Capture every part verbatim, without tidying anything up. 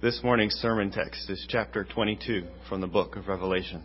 This morning's sermon text is chapter twenty-two from the book of Revelation.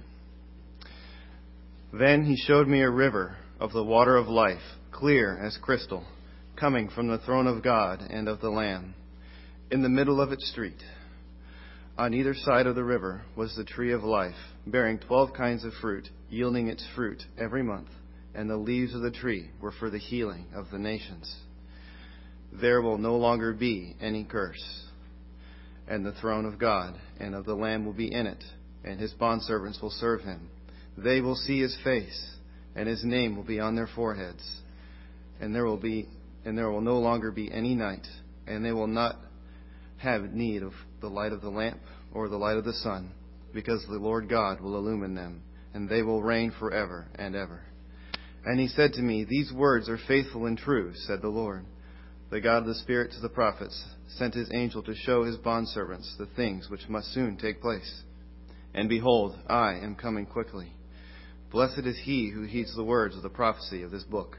Then he showed me a river of the water of life, clear as crystal, coming from the throne of God and of the Lamb. In the middle of its street, on either side of the river, was the tree of life, bearing twelve kinds of fruit, yielding its fruit every month, and the leaves of the tree were for the healing of the nations. There will no longer be any curse. And the throne of God and of the Lamb will be in it, and his bondservants will serve him. They will see his face, and his name will be on their foreheads. And there will be, and there will no longer be any night, and they will not have need of the light of the lamp or the light of the sun, because the Lord God will illumine them, and they will reign forever and ever. And he said to me, "These words are faithful and true," said the Lord. The God of the Spirit to the prophets sent his angel to show his bondservants the things which must soon take place. And behold, I am coming quickly. Blessed is he who heeds the words of the prophecy of this book.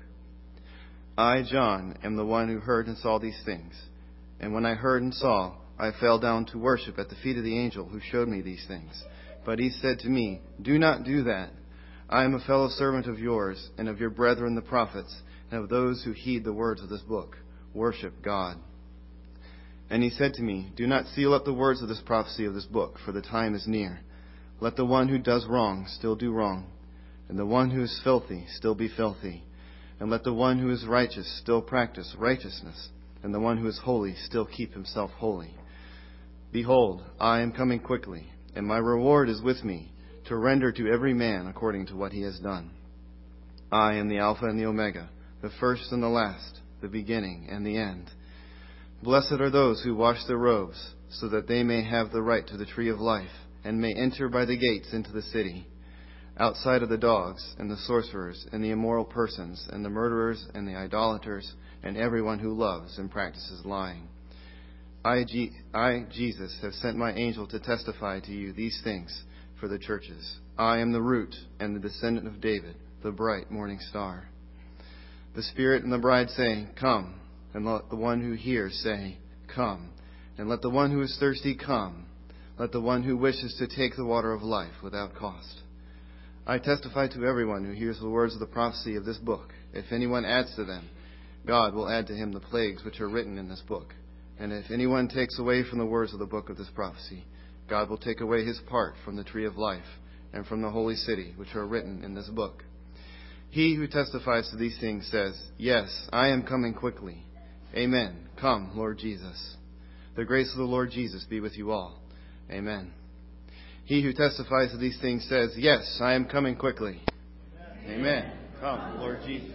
I, John, am the one who heard and saw these things. And when I heard and saw, I fell down to worship at the feet of the angel who showed me these things. But he said to me, "Do not do that. I am a fellow servant of yours and of your brethren the prophets, and of those who heed the words of this book. Worship God." And he said to me, "Do not seal up the words of this prophecy of this book, for the time is near. Let the one who does wrong still do wrong, and the one who is filthy still be filthy. And let the one who is righteous still practice righteousness, and the one who is holy still keep himself holy. Behold, I am coming quickly, and my reward is with me, to render to every man according to what he has done. I am the Alpha and the Omega, the first and the last, the beginning and the end. Blessed are those who wash their robes, so that they may have the right to the tree of life, and may enter by the gates into the city. Outside of the dogs, and the sorcerers, and the immoral persons, and the murderers, and the idolaters, and everyone who loves and practices lying. I, G- I, Jesus, have sent my angel to testify to you these things for the churches. I am the root and the descendant of David, the bright morning star." The Spirit and the bride say, "Come." And let the one who hears say, "Come." And let the one who is thirsty come. Let the one who wishes to take the water of life without cost. I testify to everyone who hears the words of the prophecy of this book. If anyone adds to them, God will add to him the plagues which are written in this book. And if anyone takes away from the words of the book of this prophecy, God will take away his part from the tree of life and from the holy city which are written in this book. He who testifies to these things says, "Yes, I am coming quickly." Amen. Come, Lord Jesus. The grace of the Lord Jesus be with you all. Amen. He who testifies to these things says, "Yes, I am coming quickly." Amen. Amen. Come, Lord Jesus.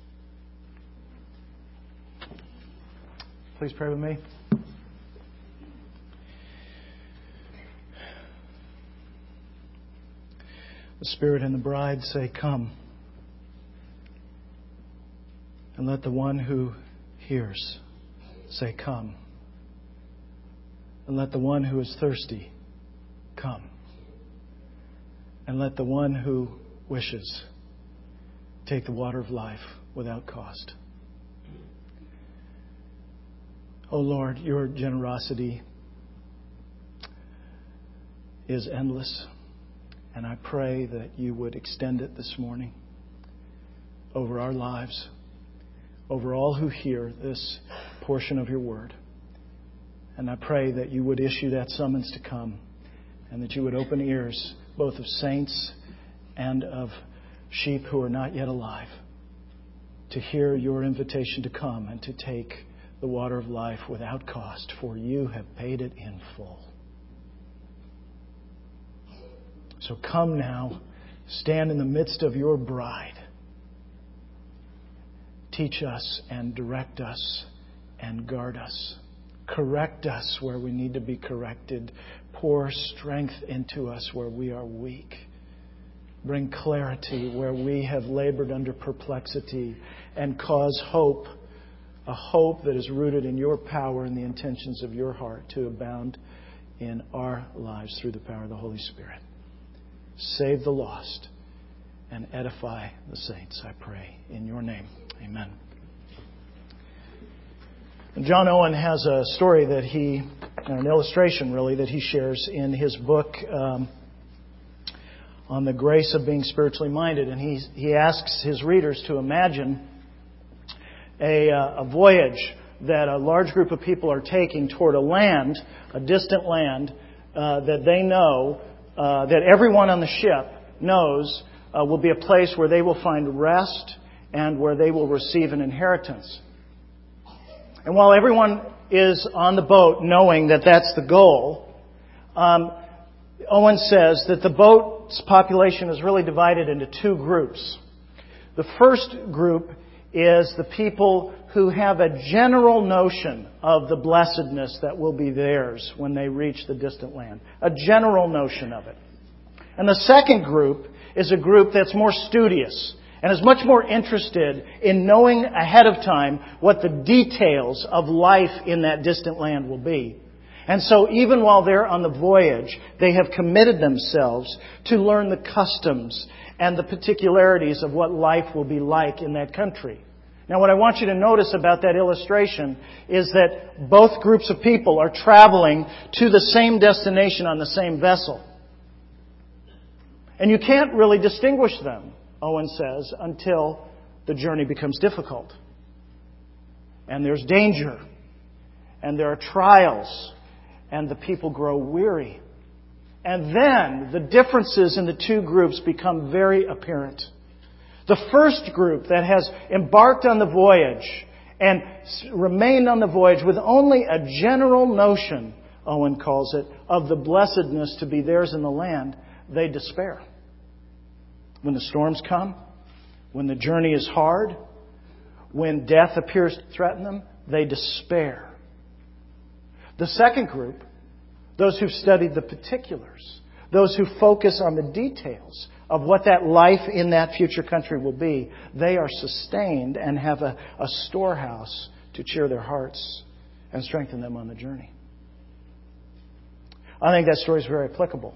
Please pray with me. The Spirit and the bride say, "Come." And let the one who hears say, "Come." And let the one who is thirsty come. And let the one who wishes take the water of life without cost. Oh Lord, your generosity is endless. And I pray that you would extend it this morning over our lives, over all who hear this portion of your word. And I pray that you would issue that summons to come, and that you would open ears both of saints and of sheep who are not yet alive to hear your invitation to come and to take the water of life without cost, for you have paid it in full. So come now, stand in the midst of your bride. Teach us and direct us and guard us. Correct us where we need to be corrected. Pour strength into us where we are weak. Bring clarity where we have labored under perplexity. And cause hope, a hope that is rooted in your power and the intentions of your heart, to abound in our lives through the power of the Holy Spirit. Save the lost and edify the saints, I pray, in your name. Amen. John Owen has a story that he an illustration, really, that he shares in his book um, on the grace of being spiritually minded. And he he asks his readers to imagine a, uh, a voyage that a large group of people are taking toward a land, a distant land, uh, that they know, uh, that everyone on the ship knows uh, will be a place where they will find rest and where they will receive an inheritance. And while everyone is on the boat knowing that that's the goal, um, Owen says that the boat's population is really divided into two groups. The first group is the people who have a general notion of the blessedness that will be theirs when they reach the distant land. A general notion of it. And the second group is a group that's more studious and is much more interested in knowing ahead of time what the details of life in that distant land will be. And so even while they're on the voyage, they have committed themselves to learn the customs and the particularities of what life will be like in that country. Now, what I want you to notice about that illustration is that both groups of people are traveling to the same destination on the same vessel. And you can't really distinguish them, Owen says, until the journey becomes difficult. And there's danger. And there are trials. And the people grow weary. And then the differences in the two groups become very apparent. The first group that has embarked on the voyage and remained on the voyage with only a general notion, Owen calls it, of the blessedness to be theirs in the land, they despair. When the storms come, when the journey is hard, when death appears to threaten them, they despair. The second group, those who've studied the particulars, those who focus on the details of what that life in that future country will be, they are sustained and have a, a storehouse to cheer their hearts and strengthen them on the journey. I think that story is very applicable.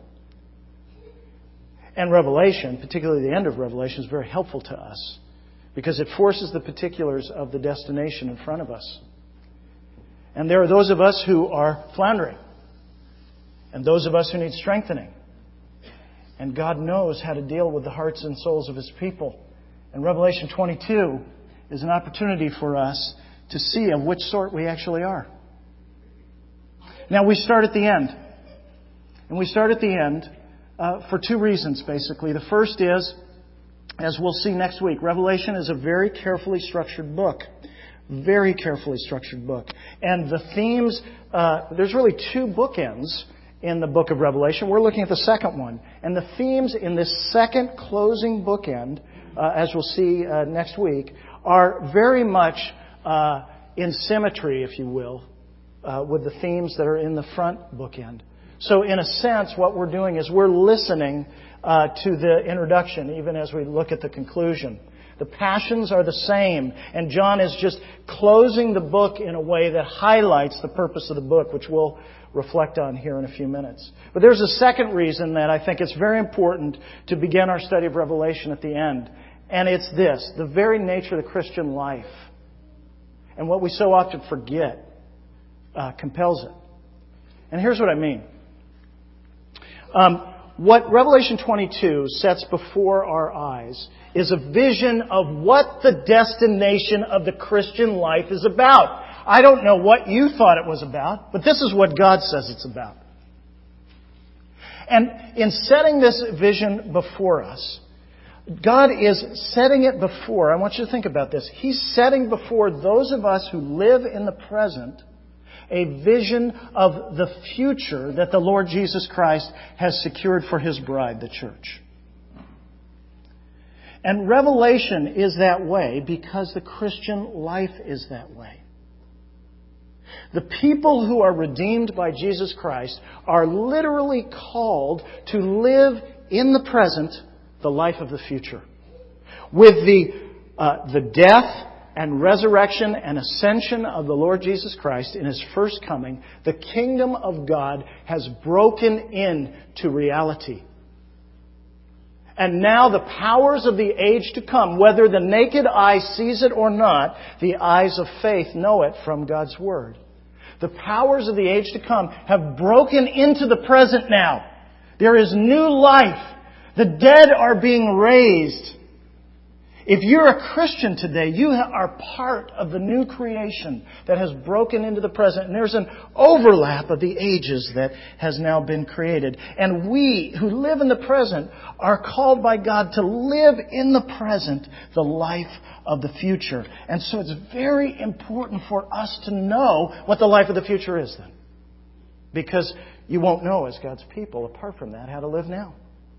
And Revelation, particularly the end of Revelation, is very helpful to us because it forces the particulars of the destination in front of us. And there are those of us who are floundering and those of us who need strengthening. And God knows how to deal with the hearts and souls of His people. And Revelation twenty-two is an opportunity for us to see of which sort we actually are. Now, we start at the end. And we start at the end uh, for two reasons, basically. The first is, as we'll see next week, Revelation is a very carefully structured book. Very carefully structured book. And the themes, uh, there's really two bookends in the book of Revelation. We're looking at the second one. And the themes in this second closing bookend, uh, as we'll see uh, next week, are very much uh, in symmetry, if you will, uh, with the themes that are in the front bookend. So in a sense, what we're doing is we're listening uh, to the introduction, even as we look at the conclusion. The passions are the same, and John is just closing the book in a way that highlights the purpose of the book, which we'll reflect on here in a few minutes. But there's a second reason that I think it's very important to begin our study of Revelation at the end. And it's this, the very nature of the Christian life. And what we so often forget uh, compels it. And here's what I mean. Um, what Revelation twenty-two sets before our eyes is a vision of what the destination of the Christian life is about. I don't know what you thought it was about, but this is what God says it's about. And in setting this vision before us, God is setting it before, I want you to think about this, He's setting before those of us who live in the present a vision of the future that the Lord Jesus Christ has secured for His bride, the church. And Revelation is that way because the Christian life is that way. The people who are redeemed by Jesus Christ are literally called to live in the present the life of the future. With the, uh, the death and resurrection and ascension of the Lord Jesus Christ in His first coming, the kingdom of God has broken into reality. And now the powers of the age to come, whether the naked eye sees it or not, the eyes of faith know it from God's Word. The powers of the age to come have broken into the present now. There is new life. The dead are being raised. If you're a Christian today, you are part of the new creation that has broken into the present. And there's an overlap of the ages that has now been created. And we who live in the present are called by God to live in the present the life of the future. And so it's very important for us to know what the life of the future is then. Because you won't know as God's people, apart from that, how to live now.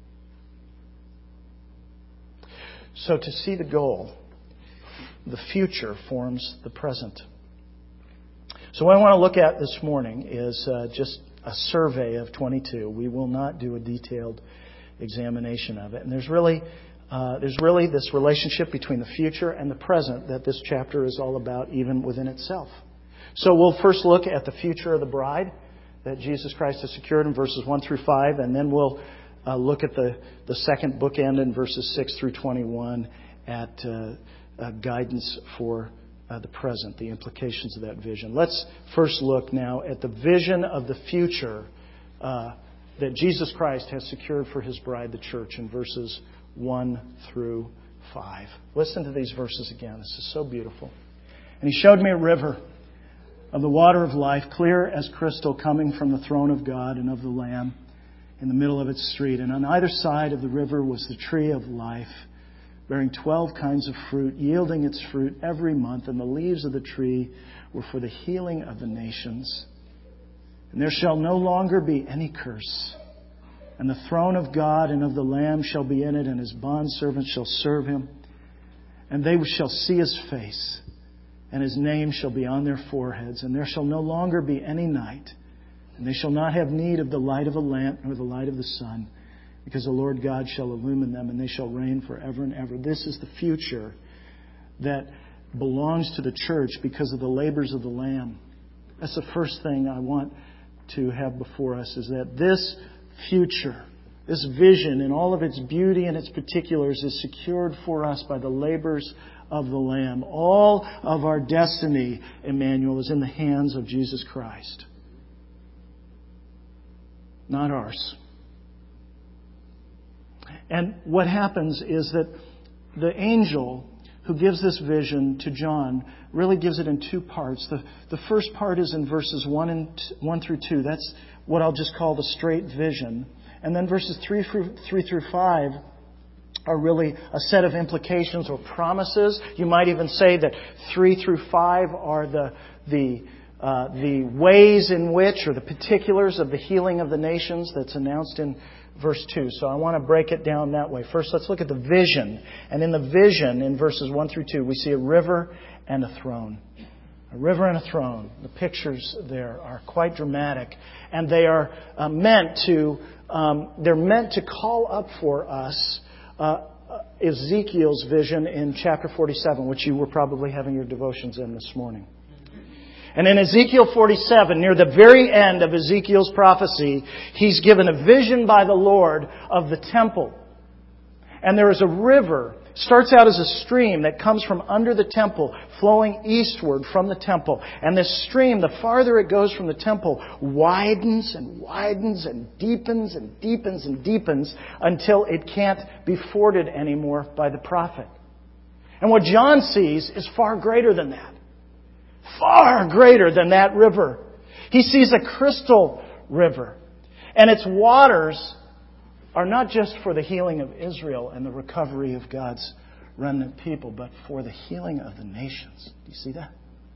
So to see the goal, the future forms the present. So what I want to look at this morning is uh, just a survey of twenty-two. We will not do a detailed examination of it. And there's really, uh, there's really this relationship between the future and the present that this chapter is all about, even within itself. So we'll first look at the future of the bride that Jesus Christ has secured in verses one through five, and then we'll Uh, look at the, the second bookend in verses six through twenty-one at uh, uh, guidance for uh, the present, the implications of that vision. Let's first look now at the vision of the future uh, that Jesus Christ has secured for His bride, the church, in verses one through five. Listen to these verses again. This is so beautiful. And He showed me a river of the water of life, clear as crystal, coming from the throne of God and of the Lamb, in the middle of its street. And on either side of the river was the tree of life, bearing twelve kinds of fruit, yielding its fruit every month. And the leaves of the tree were for the healing of the nations. And there shall no longer be any curse. And the throne of God and of the Lamb shall be in it, and His bondservants shall serve Him. And they shall see His face, and His name shall be on their foreheads. And there shall no longer be any night. And they shall not have need of the light of a lamp nor the light of the sun, because the Lord God shall illumine them, and they shall reign forever and ever. This is the future that belongs to the church because of the labors of the Lamb. That's the first thing I want to have before us, is that this future, this vision in all of its beauty and its particulars, is secured for us by the labors of the Lamb. All of our destiny, Emmanuel, is in the hands of Jesus Christ. Not ours. And what happens is that the angel who gives this vision to John really gives it in two parts. The, the first part is in verses one and t- one through two. That's what I'll just call the straight vision. And then verses three through, three through five are really a set of implications or promises. You might even say that three through five are the the Uh, the ways in which, or the particulars of the healing of the nations that's announced in verse two. So I want to break it down that way. First, let's look at the vision. And in the vision, in verses one through two, we see a river and a throne. A river and a throne. The pictures there are quite dramatic. And they are uh, meant to, um, they're meant to call up for us uh, Ezekiel's vision in chapter forty-seven, which you were probably having your devotions in this morning. And in Ezekiel forty-seven, near the very end of Ezekiel's prophecy, he's given a vision by the Lord of the temple. And there is a river, starts out as a stream that comes from under the temple, flowing eastward from the temple. And this stream, the farther it goes from the temple, widens and widens and deepens and deepens and deepens until it can't be forded anymore by the prophet. And what John sees is far greater than that. Far greater than that river. He sees a crystal river. And its waters are not just for the healing of Israel and the recovery of God's remnant people, but for the healing of the nations. Do you see that?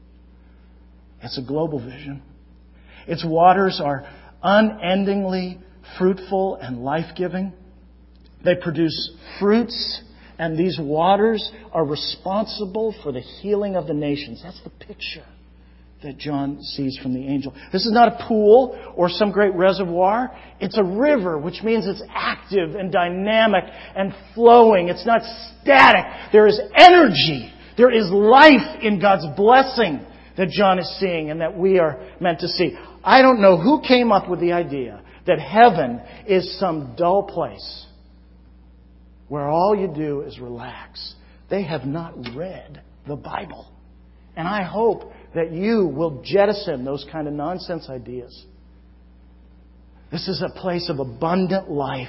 It's a global vision. Its waters are unendingly fruitful and life-giving. They produce fruits, and these waters are responsible for the healing of the nations. That's the picture that John sees from the angel. This is not a pool or some great reservoir. It's a river, which means it's active and dynamic and flowing. It's not static. There is energy. There is life in God's blessing that John is seeing and that we are meant to see. I don't know who came up with the idea that heaven is some dull place where all you do is relax. They have not read the Bible. And I hope that you will jettison those kind of nonsense ideas. This is a place of abundant life,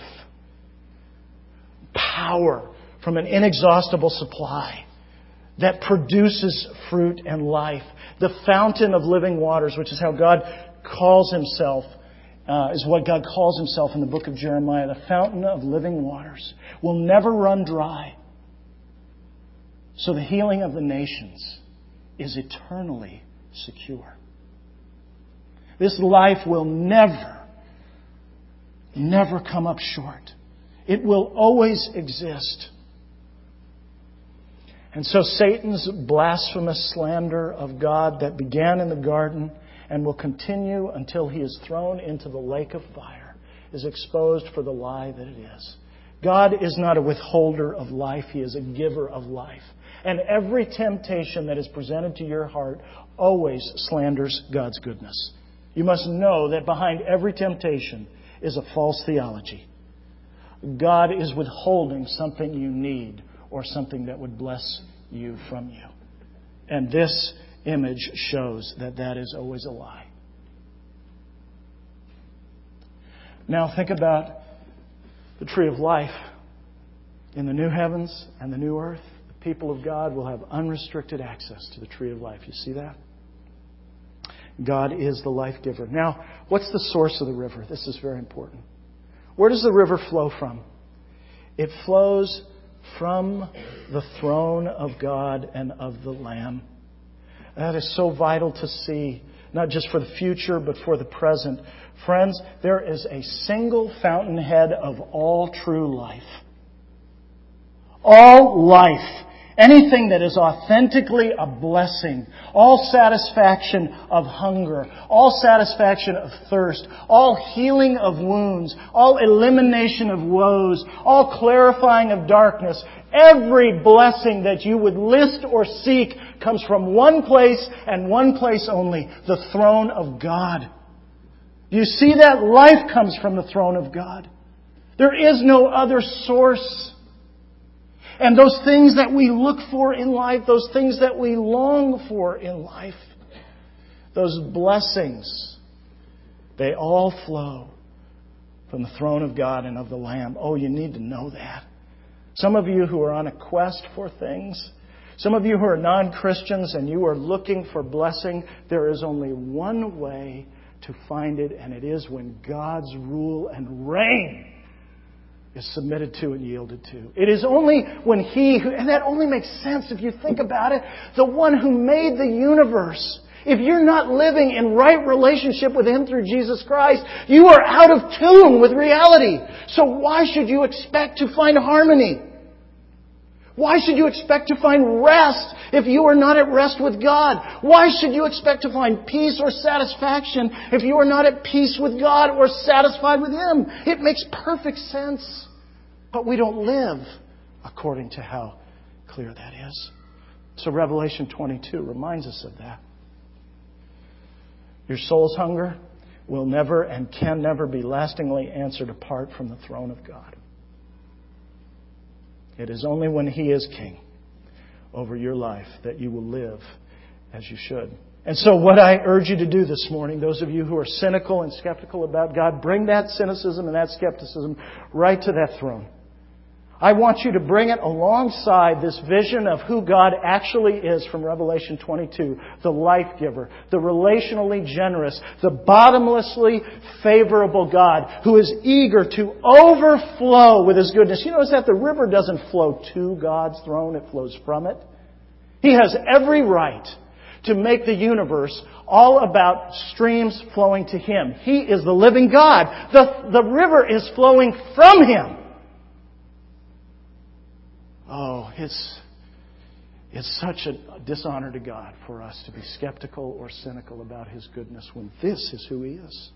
power from an inexhaustible supply that produces fruit and life. The fountain of living waters, which is how God calls Himself, uh, is what God calls Himself in the book of Jeremiah. The fountain of living waters will never run dry. So the healing of the nations is eternally secure. This life will never, never come up short. It will always exist. And so Satan's blasphemous slander of God that began in the garden and will continue until he is thrown into the lake of fire is exposed for the lie that it is. God is not a withholder of life. He is a giver of life. And every temptation that is presented to your heart always slanders God's goodness. You must know that behind every temptation is a false theology. God is withholding something you need or something that would bless you from you. And this image shows that that is always a lie. Now think about the tree of life. In the new heavens and the new earth, the people of God will have unrestricted access to the tree of life. You see that? God is the life giver. Now, what's the source of the river? This is very important. Where does the river flow from? It flows from the throne of God and of the Lamb. That is so vital to see, not just for the future, but for the present. Friends, there is a single fountainhead of all true life. All life. Anything that is authentically a blessing. All satisfaction of hunger. All satisfaction of thirst. All healing of wounds. All elimination of woes. All clarifying of darkness. Every blessing that you would list or seek comes from one place and one place only. The throne of God. You see that? Life comes from the throne of God. There is no other source. And those things that we look for in life, those things that we long for in life, those blessings, they all flow from the throne of God and of the Lamb. Oh, you need to know that. Some of you who are on a quest for things, some of you who are non-Christians and you are looking for blessing, there is only one way to find it, and it is when God's rule and reign is submitted to and yielded to. It is only when He, who, and that only makes sense if you think about it, the one who made the universe. If you're not living in right relationship with Him through Jesus Christ, you are out of tune with reality. So why should you expect to find harmony? Why should you expect to find rest if you are not at rest with God? Why should you expect to find peace or satisfaction if you are not at peace with God or satisfied with Him? It makes perfect sense. But we don't live according to how clear that is. So Revelation twenty-two reminds us of that. Your soul's hunger will never and can never be lastingly answered apart from the throne of God. It is only when He is King over your life that you will live as you should. And so what I urge you to do this morning, those of you who are cynical and skeptical about God, bring that cynicism and that skepticism right to that throne. I want you to bring it alongside this vision of who God actually is from Revelation twenty-two. The life giver, the relationally generous, the bottomlessly favorable God who is eager to overflow with His goodness. You notice that the river doesn't flow to God's throne, it flows from it. He has every right to make the universe all about streams flowing to Him. He is the living God. The, the river is flowing from Him. Oh, it's, it's such a dishonor to God for us to be skeptical or cynical about His goodness when this is who He is.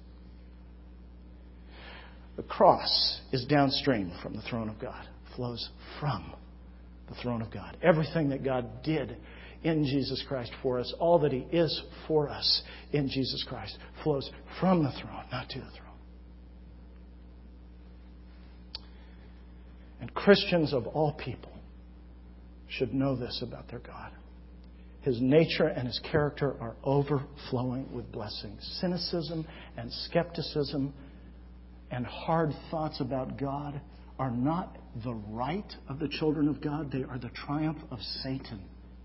The cross is downstream from the throne of God. It flows from the throne of God. Everything that God did in Jesus Christ for us, all that He is for us in Jesus Christ, flows from the throne, not to the throne. And Christians of all people should know this about their God. His nature and His character are overflowing with blessings. Cynicism and skepticism and hard thoughts about God are not the right of the children of God. They are the triumph of Satan.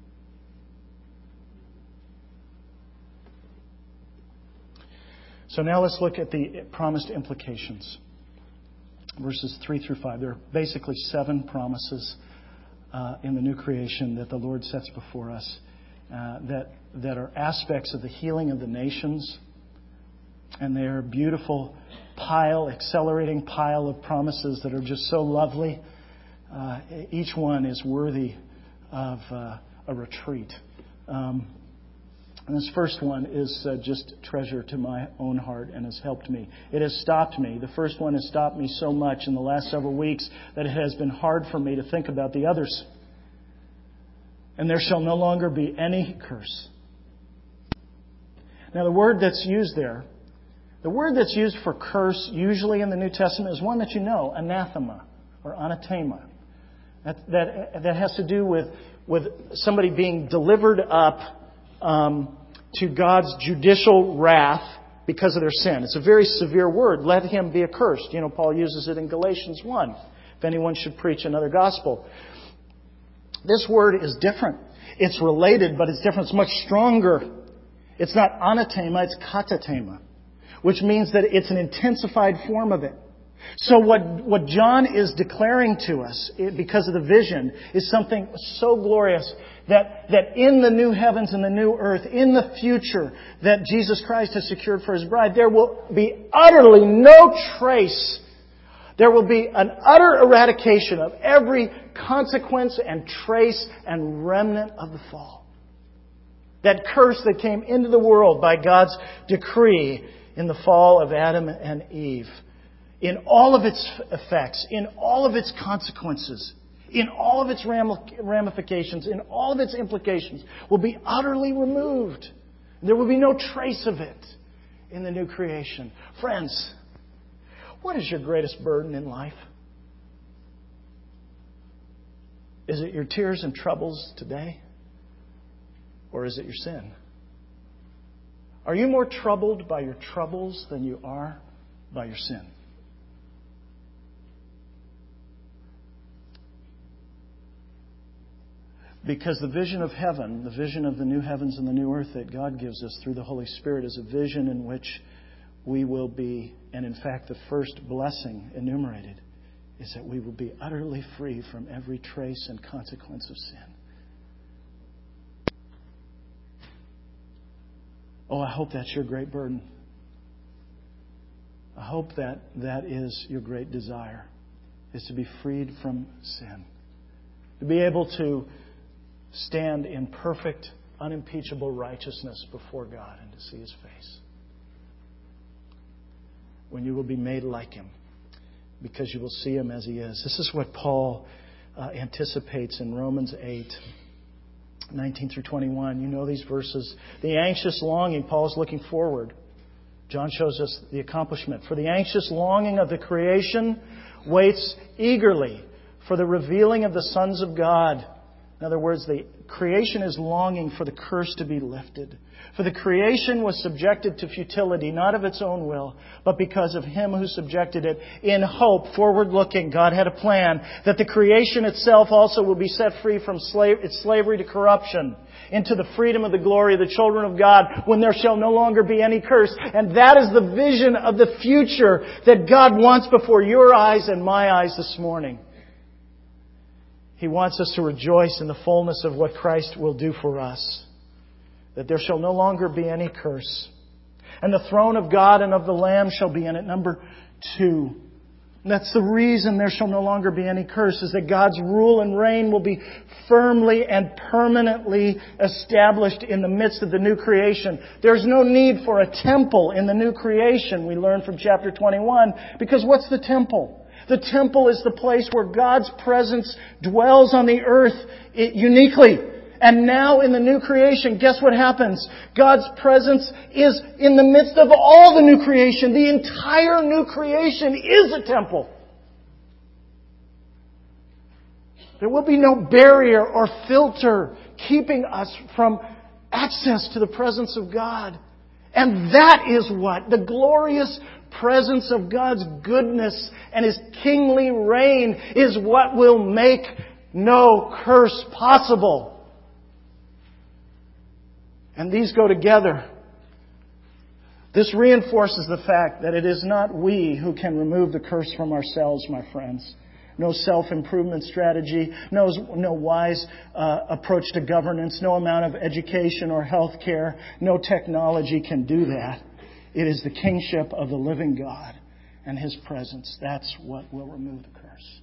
So now let's look at the promised implications. Verses three through five. There are basically seven promises uh, in the new creation that the Lord sets before us uh, that, that are aspects of the healing of the nations. And they are a beautiful pile, accelerating pile of promises that are just so lovely. Uh, each one is worthy of uh, a retreat. Um, And this first one is uh, just treasure to my own heart and has helped me. It has stopped me. The first one has stopped me so much in the last several weeks that it has been hard for me to think about the others. And there shall no longer be any curse. Now the word that's used there, the word that's used for curse usually in the New Testament is one that you know, anathema or anathema. That, that, that has to do with, with somebody being delivered up Um, to God's judicial wrath because of their sin. It's a very severe word. Let him be accursed. You know, Paul uses it in Galatians one. If anyone should preach another gospel. This word is different. It's related, but it's different. It's much stronger. It's not anathema, it's katatema, which means that it's an intensified form of it. So what, what John is declaring to us, because of the vision, is something so glorious that, that in the new heavens and the new earth, in the future that Jesus Christ has secured for His bride, there will be utterly no trace. There will be an utter eradication of every consequence and trace and remnant of the fall. That curse that came into the world by God's decree in the fall of Adam and Eve. In all of its effects, in all of its consequences, in all of its ramifications, in all of its implications, will be utterly removed. There will be no trace of it in the new creation. Friends, what is your greatest burden in life? Is it your tears and troubles today? Or is it your sin? Are you more troubled by your troubles than you are by your sin? Because the vision of heaven, the vision of the new heavens and the new earth that God gives us through the Holy Spirit is a vision in which we will be, and in fact the first blessing enumerated is that we will be utterly free from every trace and consequence of sin. Oh, I hope that's your great burden. I hope that that is your great desire, is to be freed from sin. To be able to stand in perfect, unimpeachable righteousness before God and to see His face. When you will be made like Him, because you will see Him as He is. This is what Paul uh, anticipates in Romans eight, nineteen through twenty-one. You know these verses. The anxious longing, Paul's looking forward. John shows us the accomplishment. For the anxious longing of the creation waits eagerly for the revealing of the sons of God. In other words, the creation is longing for the curse to be lifted. For the creation was subjected to futility, not of its own will, but because of Him who subjected it. In hope, forward-looking, God had a plan that the creation itself also will be set free from slave, its slavery to corruption into the freedom of the glory of the children of God when there shall no longer be any curse. And that is the vision of the future that God wants before your eyes and my eyes this morning. He wants us to rejoice in the fullness of what Christ will do for us. That there shall no longer be any curse. And the throne of God and of the Lamb shall be in it. Number two. And that's the reason there shall no longer be any curse, is that God's rule and reign will be firmly and permanently established in the midst of the new creation. There's no need for a temple in the new creation, we learn from chapter twenty-one. Because what's the temple? The temple is the place where God's presence dwells on the earth uniquely. And now in the new creation, guess what happens? God's presence is in the midst of all the new creation. The entire new creation is a temple. There will be no barrier or filter keeping us from access to the presence of God. And that is what the glorious presence of God's goodness and His kingly reign is what will make no curse possible. And these go together. This reinforces the fact that it is not we who can remove the curse from ourselves, my friends. No self-improvement strategy, no, no wise uh, approach to governance, no amount of education or health care, no technology can do that. It is the kingship of the living God and His presence. That's what will remove the curse.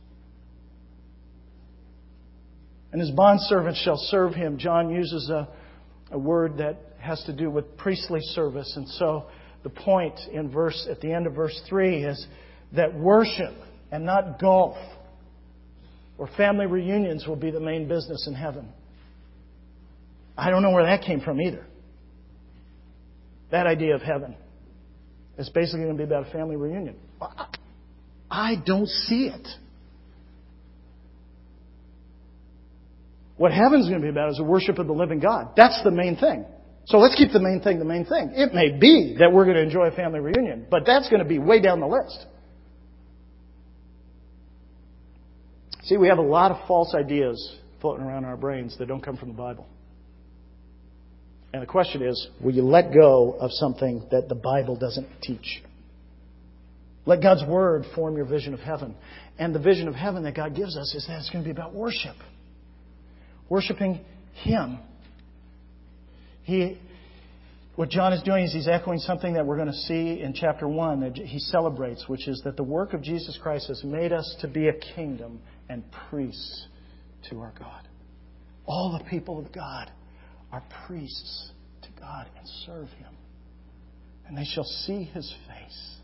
And His bondservants shall serve Him. John uses a, a word that has to do with priestly service. And so the point in verse at the end of verse three is that worship and not golf or family reunions will be the main business in heaven. I don't know where that came from either. That idea of heaven. It's basically going to be about a family reunion. I don't see it. What heaven's going to be about is the worship of the living God. That's the main thing. So let's keep the main thing the main thing. It may be that we're going to enjoy a family reunion, but that's going to be way down the list. See, we have a lot of false ideas floating around our brains that don't come from the Bible. And the question is, will you let go of something that the Bible doesn't teach? Let God's Word form your vision of heaven. And the vision of heaven that God gives us is that it's going to be about worship. Worshiping Him. He, what John is doing is he's echoing something that we're going to see in chapter one that he celebrates, which is that the work of Jesus Christ has made us to be a kingdom and priests to our God. All the people of God are priests to God and serve Him. And they shall see His face.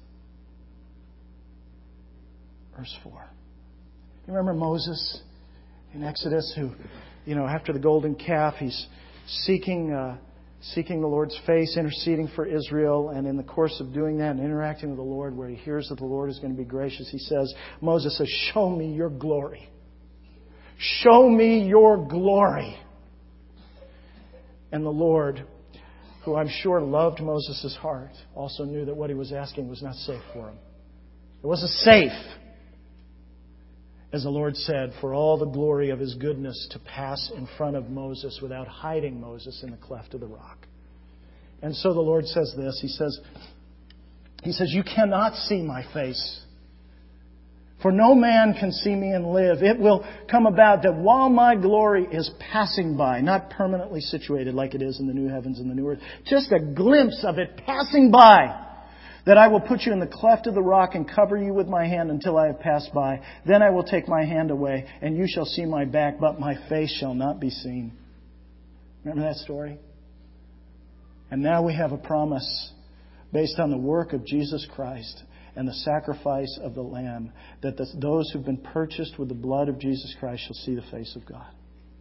Verse four. You remember Moses in Exodus who, you know, after the golden calf, he's seeking uh, seeking the Lord's face, interceding for Israel. And in the course of doing that and interacting with the Lord, where he hears that the Lord is going to be gracious, he says, Moses says, show me your glory. Show me your glory. And the Lord, who I'm sure loved Moses' heart, also knew that what he was asking was not safe for him. It wasn't safe, as the Lord said, for all the glory of His goodness to pass in front of Moses without hiding Moses in the cleft of the rock. And so the Lord says this. He says, He says, you cannot see my face. For no man can see me and live. It will come about that while my glory is passing by, not permanently situated like it is in the new heavens and the new earth, just a glimpse of it passing by, that I will put you in the cleft of the rock and cover you with my hand until I have passed by. Then I will take my hand away, and you shall see my back, but my face shall not be seen. Remember that story? And now we have a promise based on the work of Jesus Christ and the sacrifice of the Lamb, that the, those who've been purchased with the blood of Jesus Christ shall see the face of God.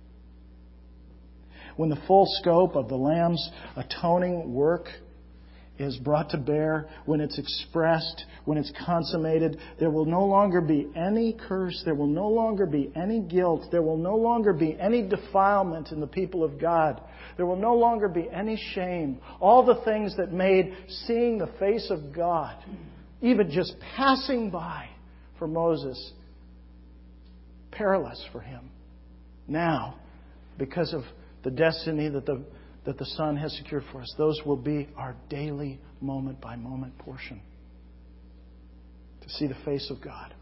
When the full scope of the Lamb's atoning work is brought to bear, when it's expressed, when it's consummated, there will no longer be any curse, there will no longer be any guilt, there will no longer be any defilement in the people of God. There will no longer be any shame. All the things that made seeing the face of God, even just passing by for Moses, perilous for him. Now, because of the destiny that the that the Son has secured for us, those will be our daily moment-by-moment portion. To see the face of God.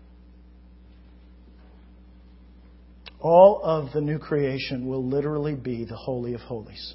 All of the new creation will literally be the Holy of Holies.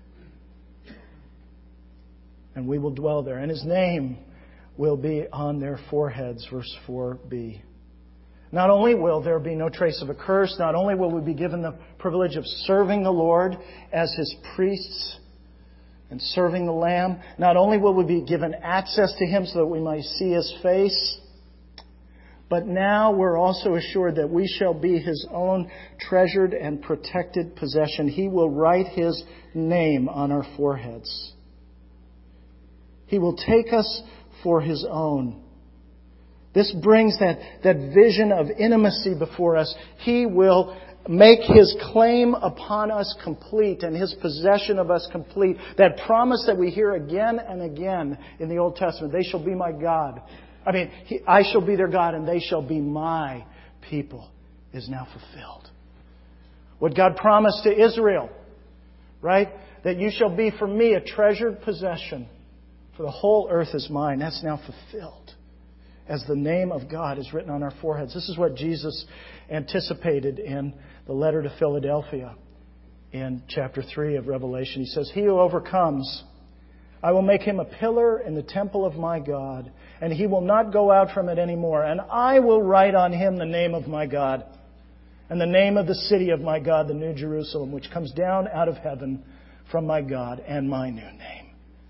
And we will dwell there. And His name will be on their foreheads, verse four b. Not only will there be no trace of a curse, not only will we be given the privilege of serving the Lord as His priests and serving the Lamb, not only will we be given access to Him so that we might see His face, but now we're also assured that we shall be His own treasured and protected possession. He will write His name on our foreheads. He will take us for His own. This brings that, that vision of intimacy before us. He will make His claim upon us complete and His possession of us complete. That promise that we hear again and again in the Old Testament, they shall be my God. I mean, he, I shall be their God and they shall be my people, is now fulfilled. What God promised to Israel, right? That you shall be for me a treasured possession, for the whole earth is mine. That's now fulfilled as the name of God is written on our foreheads. This is what Jesus anticipated in the letter to Philadelphia in chapter three of Revelation. He says, "He who overcomes, I will make him a pillar in the temple of my God, and he will not go out from it anymore. And I will write on him the name of my God, and the name of the city of my God, the New Jerusalem, which comes down out of heaven from my God, and my new name."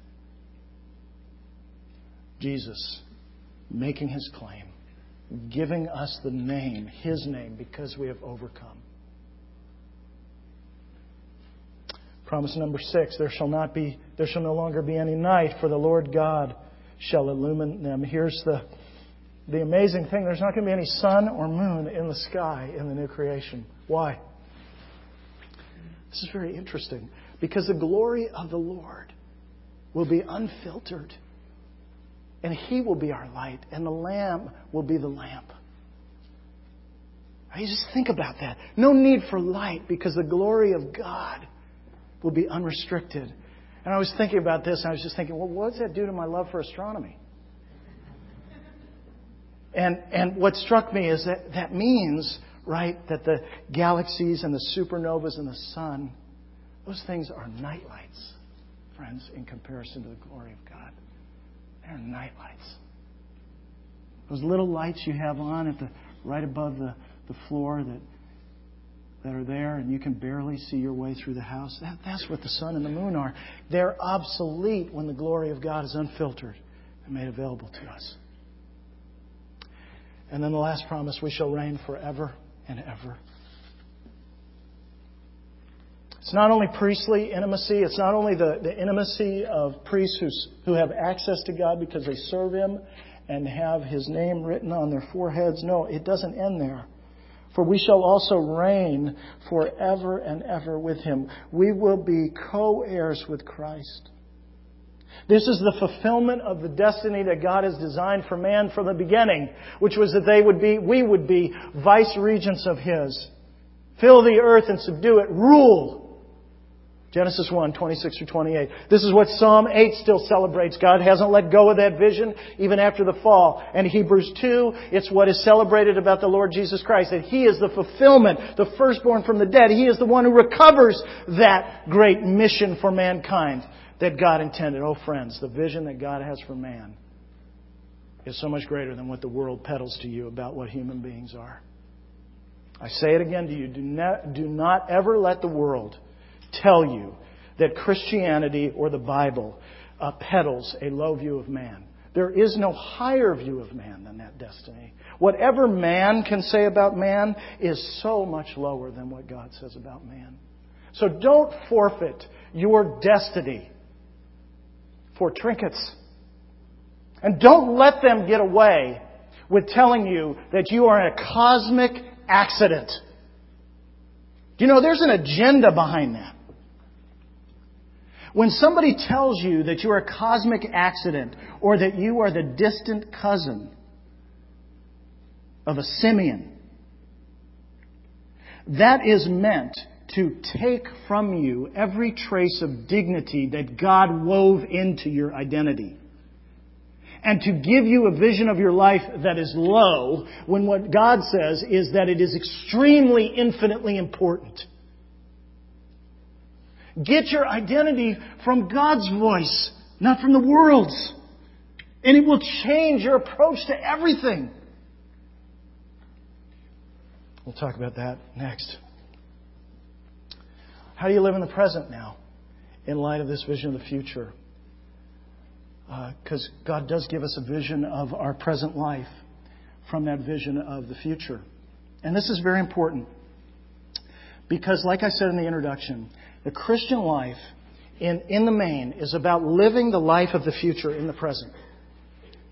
Jesus making His claim, giving us the name, His name, because we have overcome. Promise number six, there shall not be, there shall no longer be any night, for the Lord God shall illumine them. Here's the, the amazing thing. There's not going to be any sun or moon in the sky in the new creation. Why? This is very interesting. Because the glory of the Lord will be unfiltered. And He will be our light. And the Lamb will be the lamp. You just think about that. No need for light because the glory of God will be unrestricted. And I was thinking about this and I was just thinking, well, what does that do to my love for astronomy? And and what struck me is that that means, right, that the galaxies and the supernovas and the sun, those things are nightlights, friends, in comparison to the glory of God. They're nightlights. Those little lights you have on at the right above the, the floor that that are there and you can barely see your way through the house, that, that's what the sun and the moon are. They're obsolete when the glory of God is unfiltered and made available to us. And then the last promise, we shall reign forever and ever. It's not only priestly intimacy. It's not only the, the intimacy of priests who, who have access to God because they serve Him and have His name written on their foreheads. No, it doesn't end there. For we shall also reign forever and ever with Him. We will be co-heirs with Christ. This is the fulfillment of the destiny that God has designed for man from the beginning, which was that they would be, we would be vice regents of His. Fill the earth and subdue it. Rule. Genesis one, twenty-six through twenty-eight. This is what Psalm eight still celebrates. God hasn't let go of that vision even after the fall. And Hebrews two, it's what is celebrated about the Lord Jesus Christ. That He is the fulfillment, the firstborn from the dead. He is the one who recovers that great mission for mankind that God intended. Oh, friends, the vision that God has for man is so much greater than what the world peddles to you about what human beings are. I say it again to you. Do not, do not ever let the world tell you that Christianity or the Bible uh, peddles a low view of man. There is no higher view of man than that destiny. Whatever man can say about man is so much lower than what God says about man. So don't forfeit your destiny for trinkets. And don't let them get away with telling you that you are a cosmic accident. You know, there's an agenda behind that. When somebody tells you that you're a cosmic accident or that you are the distant cousin of a simian, that is meant to take from you every trace of dignity that God wove into your identity. And to give you a vision of your life that is low, when what God says is that it is extremely, infinitely important. Get your identity from God's voice, not from the world's. And it will change your approach to everything. We'll talk about that next. How do you live in the present now in light of this vision of the future? Because uh, God does give us a vision of our present life from that vision of the future. And this is very important. Because like I said in the introduction, the Christian life, in, in the main, is about living the life of the future in the present.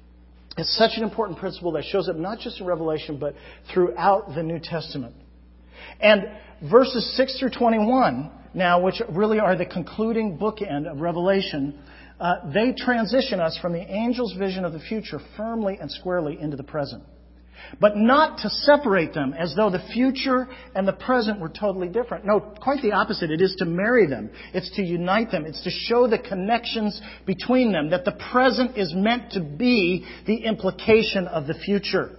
It's such an important principle that shows up not just in Revelation, but throughout the New Testament. And verses six through twenty-one, now, which really are the concluding bookend of Revelation, uh, they transition us from the angel's vision of the future firmly and squarely into the present. But not to separate them as though the future and the present were totally different. No, quite the opposite. It is to marry them. It's to unite them. It's to show the connections between them, that the present is meant to be the implication of the future.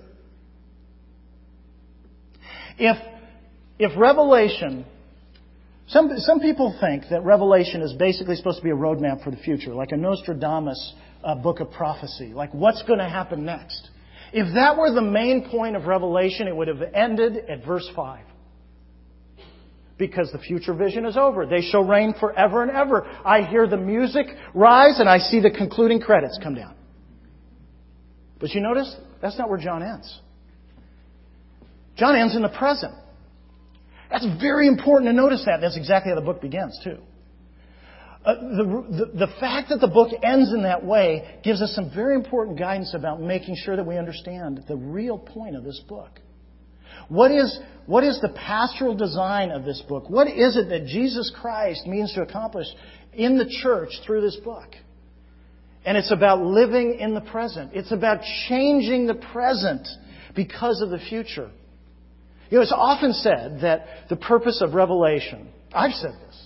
If, if Revelation... Some, some people think that Revelation is basically supposed to be a roadmap for the future, like a Nostradamus uh, book of prophecy, like what's going to happen next. If that were the main point of Revelation, it would have ended at verse five. Because the future vision is over. They shall reign forever and ever. I hear the music rise and I see the concluding credits come down. But you notice, that's not where John ends. John ends in the present. That's very important to notice that. That's exactly how the book begins, too. Uh, the, the, the fact that the book ends in that way gives us some very important guidance about making sure that we understand the real point of this book. What is, what is the pastoral design of this book? What is it that Jesus Christ means to accomplish in the church through this book? And it's about living in the present. It's about changing the present because of the future. You know, it's often said that the purpose of Revelation... I've said this.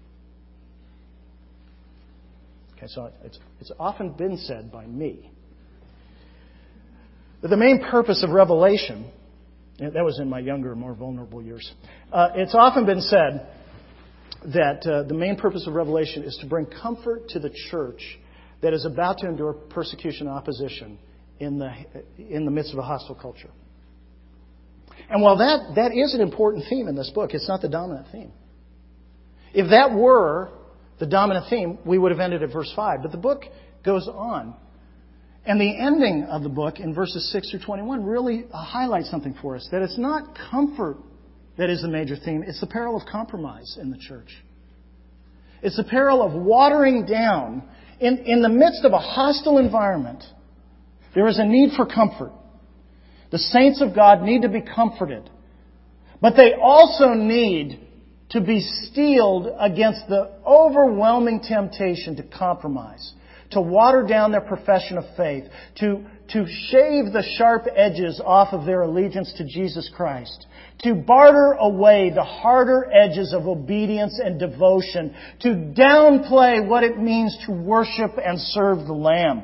Okay, so it's, it's often been said by me that the main purpose of Revelation... That was in my younger, more vulnerable years. Uh, it's often been said that uh, the main purpose of Revelation is to bring comfort to the church that is about to endure persecution and opposition in the, in the midst of a hostile culture. And while that, that is an important theme in this book, it's not the dominant theme. If that were the dominant theme, we would have ended at verse five. But the book goes on. And the ending of the book in verses six through twenty-one really highlights something for us. That it's not comfort that is the major theme. It's the peril of compromise in the church. It's the peril of watering down. In, in the midst of a hostile environment, there is a need for comfort. The saints of God need to be comforted. But they also need to be steeled against the overwhelming temptation to compromise, to water down their profession of faith, to, to shave the sharp edges off of their allegiance to Jesus Christ, to barter away the harder edges of obedience and devotion, to downplay what it means to worship and serve the Lamb.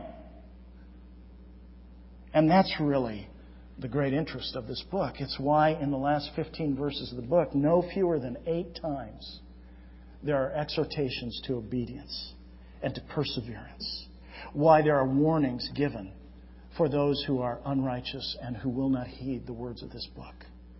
And that's really the great interest of this book. It's why in the last fifteen verses of the book, no fewer than eight times, there are exhortations to obedience and to perseverance. Why there are warnings given for those who are unrighteous and who will not heed the words of this book.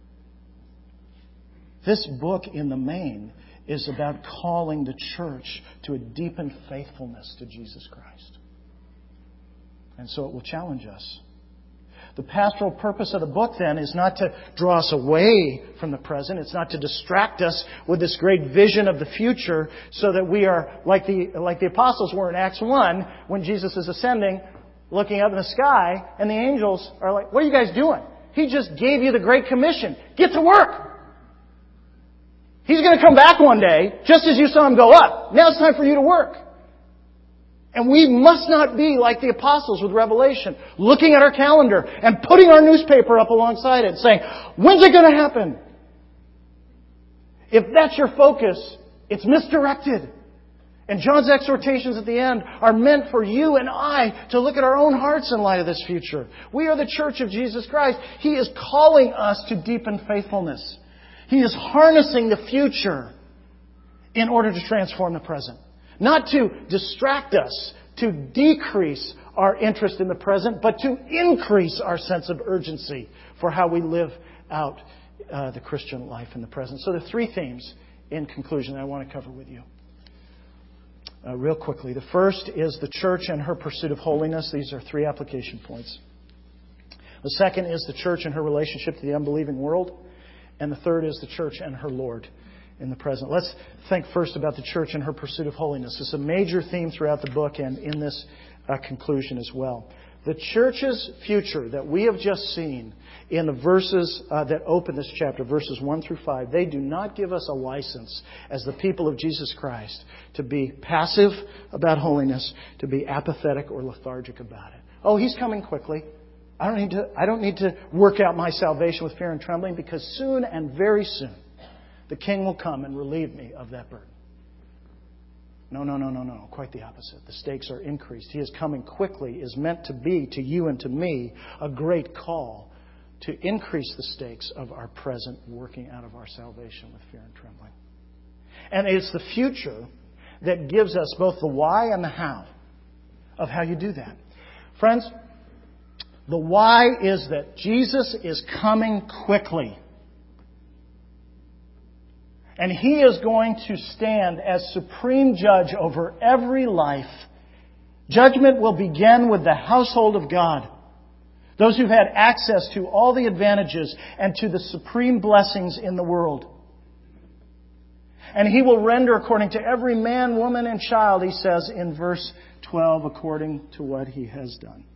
This book, in the main, is about calling the church to a deepened faithfulness to Jesus Christ. And so it will challenge us. The pastoral purpose of the book, then, is not to draw us away from the present. It's not to distract us with this great vision of the future so that we are like the, like the apostles were in Acts one when Jesus is ascending, looking up in the sky, and the angels are like, "What are you guys doing? He just gave you the Great Commission. Get to work! He's going to come back one day, just as you saw Him go up. Now it's time for you to work." And we must not be like the apostles with Revelation, looking at our calendar and putting our newspaper up alongside it, saying, "When's it going to happen?" If that's your focus, it's misdirected. And John's exhortations at the end are meant for you and I to look at our own hearts in light of this future. We are the church of Jesus Christ. He is calling us to deepen faithfulness. He is harnessing the future in order to transform the present. Not to distract us, to decrease our interest in the present, but to increase our sense of urgency for how we live out uh, the Christian life in the present. So there are three themes in conclusion that I want to cover with you. Uh, real quickly. The first is the church and her pursuit of holiness. These are three application points. The second is the church and her relationship to the unbelieving world. And the third is the church and her Lord in the present. Let's think first about the church and her pursuit of holiness. It's a major theme throughout the book and in this uh, conclusion as well. The church's future that we have just seen in the verses uh, that open this chapter, verses one through five, they do not give us a license as the people of Jesus Christ to be passive about holiness, to be apathetic or lethargic about it. Oh, He's coming quickly. I don't need to, I don't need to work out my salvation with fear and trembling, because soon and very soon the King will come and relieve me of that burden. No, no, no, no, no. Quite the opposite. The stakes are increased. He is coming quickly is meant to be, to you and to me, a great call to increase the stakes of our present working out of our salvation with fear and trembling. And it's the future that gives us both the why and the how of how you do that. Friends, the why is that Jesus is coming quickly. And He is going to stand as supreme judge over every life. Judgment will begin with the household of God. Those who've had access to all the advantages and to the supreme blessings in the world. And He will render according to every man, woman, and child, He says in verse twelve, according to what he has done.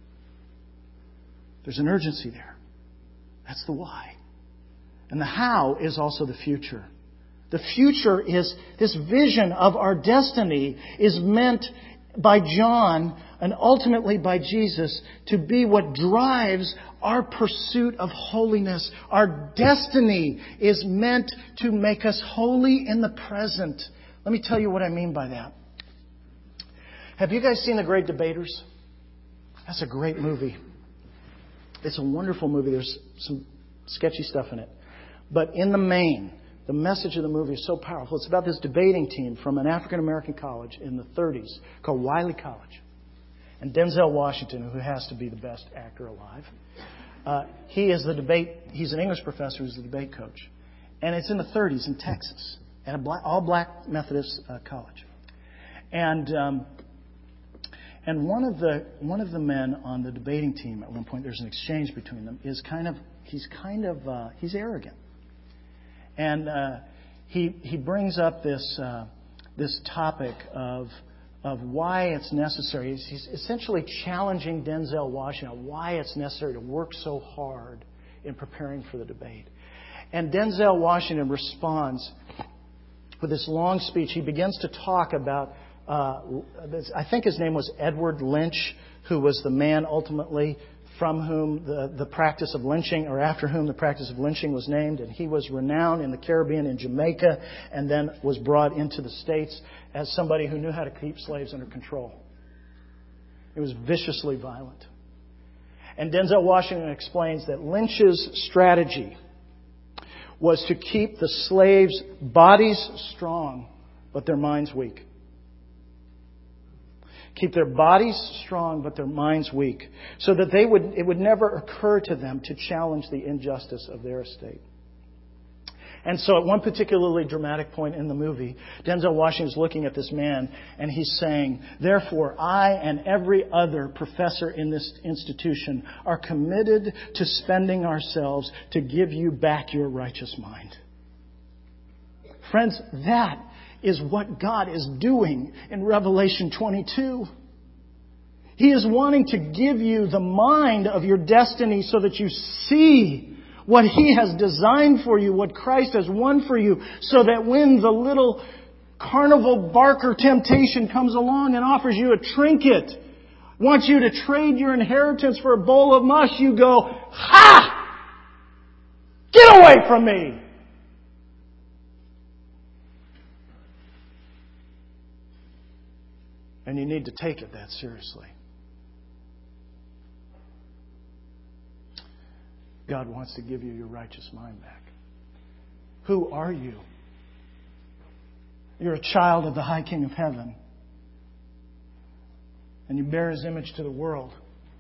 There's an urgency there. That's the why. And the how is also the future. The future is, this vision of our destiny is meant by John and ultimately by Jesus to be what drives our pursuit of holiness. Our destiny is meant to make us holy in the present. Let me tell you what I mean by that. Have you guys seen The Great Debaters? That's a great movie. It's a wonderful movie. There's some sketchy stuff in it. But in the main, the message of the movie is so powerful. It's about this debating team from an African-American college in the thirties called Wiley College. And Denzel Washington, who has to be the best actor alive, uh, he is the debate, he's an English professor who's the debate coach. And it's in the thirties in Texas, at a black, all-black Methodist uh, college. And um, and one of the one of the men on the debating team at one point, there's an exchange between them, is kind of, he's kind of, uh, he's arrogant. And uh, he he brings up this uh, this topic of of why it's necessary. He's, he's essentially challenging Denzel Washington why it's necessary to work so hard in preparing for the debate. And Denzel Washington responds with this long speech. He begins to talk about uh, this, I think his name was Edward Lynch, who was the man ultimately from whom the, the practice of lynching, or after whom the practice of lynching was named. And he was renowned in the Caribbean, in Jamaica, and then was brought into the States as somebody who knew how to keep slaves under control. It was viciously violent. And Denzel Washington explains that Lynch's strategy was to keep the slaves' bodies strong, but their minds weak. Keep their bodies strong, but their minds weak, so that they would it would never occur to them to challenge the injustice of their estate. And so at one particularly dramatic point in the movie, Denzel Washington is looking at this man and he's saying, "Therefore, I and every other professor in this institution are committed to spending ourselves to give you back your righteous mind." Friends, that is what God is doing in Revelation twenty-two. He is wanting to give you the mind of your destiny so that you see what He has designed for you, what Christ has won for you, so that when the little carnival barker temptation comes along and offers you a trinket, wants you to trade your inheritance for a bowl of mush, you go, "Ha! Get away from me!" And you need to take it that seriously. God wants to give you your righteous mind back. Who are you? You're a child of the High King of Heaven. And you bear His image to the world.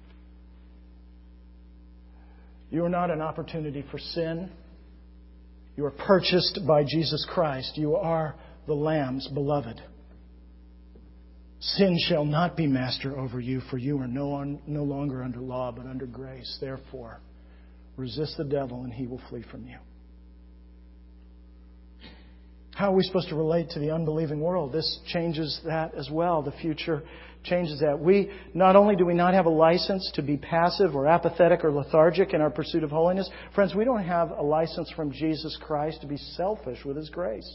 You are not an opportunity for sin. You are purchased by Jesus Christ. You are the Lamb's beloved. Sin shall not be master over you, for you are no, on, no longer under law, but under grace. Therefore, resist the devil and he will flee from you. How are we supposed to relate to the unbelieving world? This changes that as well. The future changes that. We, not only do we not have a license to be passive or apathetic or lethargic in our pursuit of holiness, friends, we don't have a license from Jesus Christ to be selfish with His grace.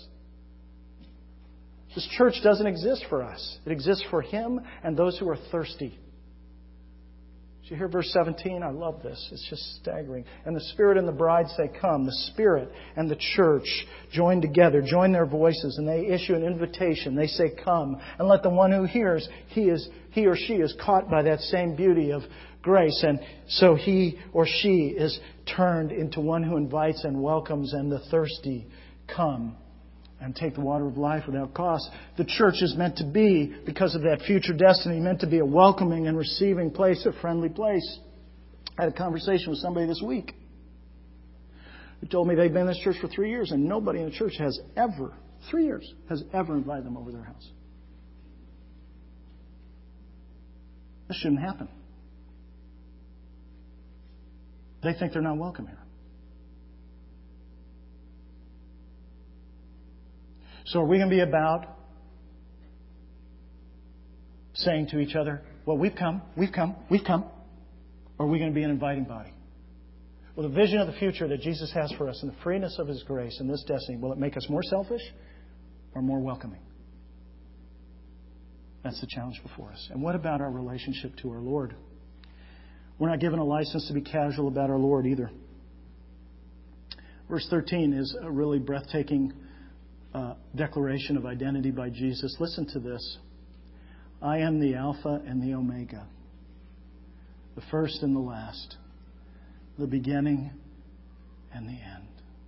This church doesn't exist for us. It exists for Him and those who are thirsty. Did you hear verse seventeen? I love this. It's just staggering. And the Spirit and the bride say, come. The Spirit and the church join together, join their voices, and they issue an invitation. They say, come. And let the one who hears, he is he or she is caught by that same beauty of grace. And so he or she is turned into one who invites and welcomes, and the thirsty come and take the water of life without cost. The church is meant to be, because of that future destiny, meant to be a welcoming and receiving place, a friendly place. I had a conversation with somebody this week who told me they've been in this church for three years and nobody in the church has ever, three years, has ever invited them over their house. This shouldn't happen. They think they're not welcome here. So are we going to be about saying to each other, well, we've come, we've come, we've come? Or are we going to be an inviting body? Well, the vision of the future that Jesus has for us and the freeness of His grace and this destiny, will it make us more selfish or more welcoming? That's the challenge before us. And what about our relationship to our Lord? We're not given a license to be casual about our Lord either. Verse thirteen is a really breathtaking Uh, declaration of identity by Jesus. Listen to this. I am the Alpha and the Omega, the first and the last, the beginning and the end.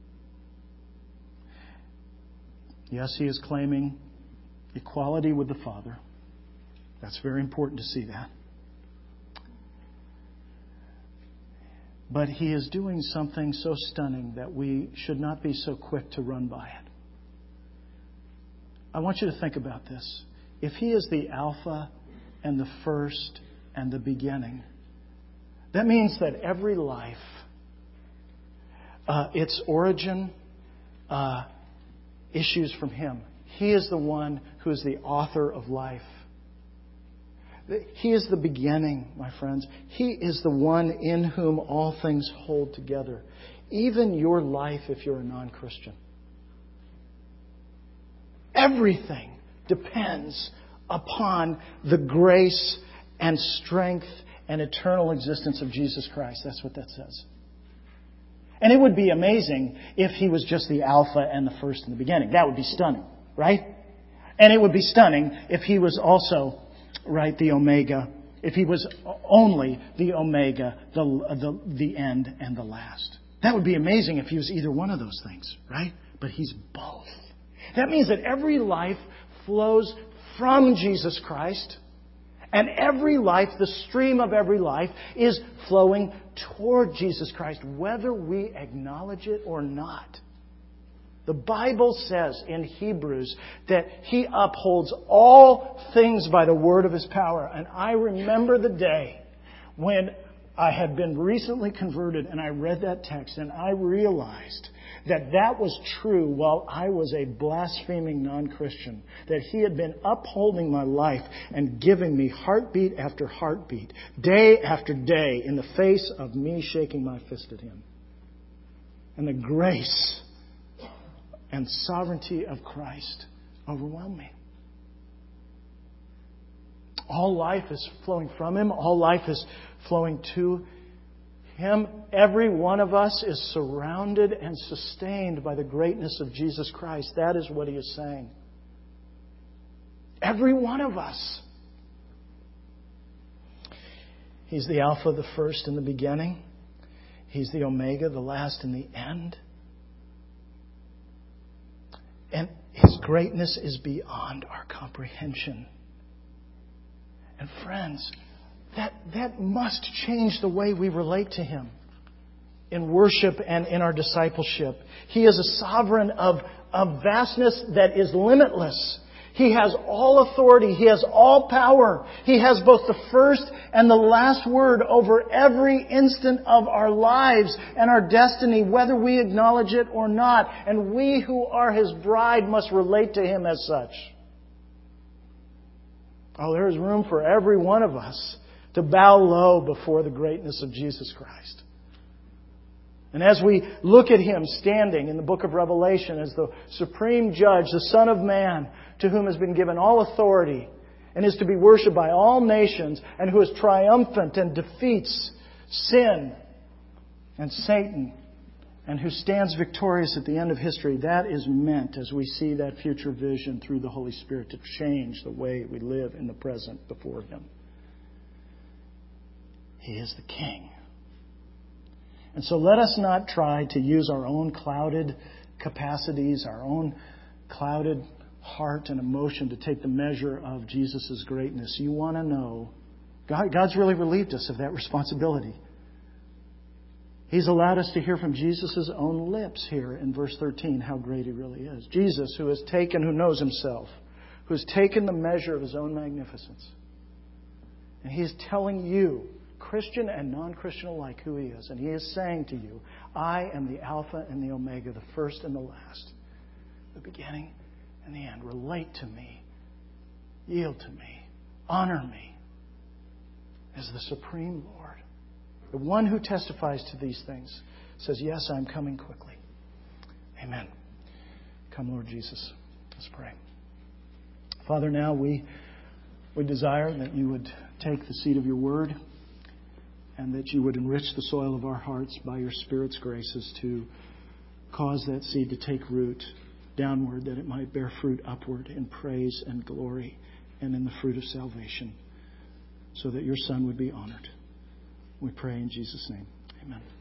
Yes, He is claiming equality with the Father. That's very important to see that. But He is doing something so stunning that we should not be so quick to run by it. I want you to think about this. If He is the Alpha and the first and the beginning, that means that every life, uh, its origin, uh, issues from Him. He is the one who is the author of life. He is the beginning, my friends. He is the one in whom all things hold together. Even your life if you're a non-Christian. Everything depends upon the grace and strength and eternal existence of Jesus Christ. That's what that says. And it would be amazing if He was just the Alpha and the first and the beginning. That would be stunning, right? And it would be stunning if He was also, right, the Omega. If He was only the Omega, the, the, the end and the last. That would be amazing if He was either one of those things, right? But He's both. That means that every life flows from Jesus Christ. And every life, the stream of every life, is flowing toward Jesus Christ, whether we acknowledge it or not. The Bible says in Hebrews that He upholds all things by the word of His power. And I remember the day when I had been recently converted and I read that text and I realized that that was true while I was a blaspheming non-Christian. That He had been upholding my life and giving me heartbeat after heartbeat, day after day, in the face of me shaking my fist at Him. And the grace and sovereignty of Christ overwhelmed me. All life is flowing from Him. All life is flowing to Him. Every one of us is surrounded and sustained by the greatness of Jesus Christ. That is what He is saying. Every one of us. He's the Alpha, the first and the beginning. He's the Omega, the last and the end. And His greatness is beyond our comprehension. And friends, that, that must change the way we relate to Him in worship and in our discipleship. He is a sovereign of, of vastness that is limitless. He has all authority. He has all power. He has both the first and the last word over every instant of our lives and our destiny, whether we acknowledge it or not. And we who are His bride must relate to Him as such. Oh, there is room for every one of us to bow low before the greatness of Jesus Christ. And as we look at Him standing in the book of Revelation as the supreme judge, the Son of Man, to whom has been given all authority and is to be worshipped by all nations, and who is triumphant and defeats sin and Satan, and who stands victorious at the end of history, that is meant, as we see that future vision through the Holy Spirit, to change the way we live in the present before Him. He is the King. And so let us not try to use our own clouded capacities, our own clouded heart and emotion to take the measure of Jesus' greatness. You want to know, God, God's really relieved us of that responsibility. He's allowed us to hear from Jesus' own lips here in verse thirteen how great He really is. Jesus, who has taken, who knows Himself, who has taken the measure of His own magnificence. And He is telling you, Christian and non-Christian alike, who He is. And He is saying to you, I am the Alpha and the Omega, the first and the last, the beginning and the end. Relate to me. Yield to me. Honor me as the supreme Lord. The one who testifies to these things says, yes, I'm coming quickly. Amen. Come, Lord Jesus. Let's pray. Father, now we, we desire that You would take the seed of Your word and that You would enrich the soil of our hearts by Your Spirit's graces to cause that seed to take root downward, that it might bear fruit upward in praise and glory and in the fruit of salvation, so that Your Son would be honored. We pray in Jesus' name. Amen.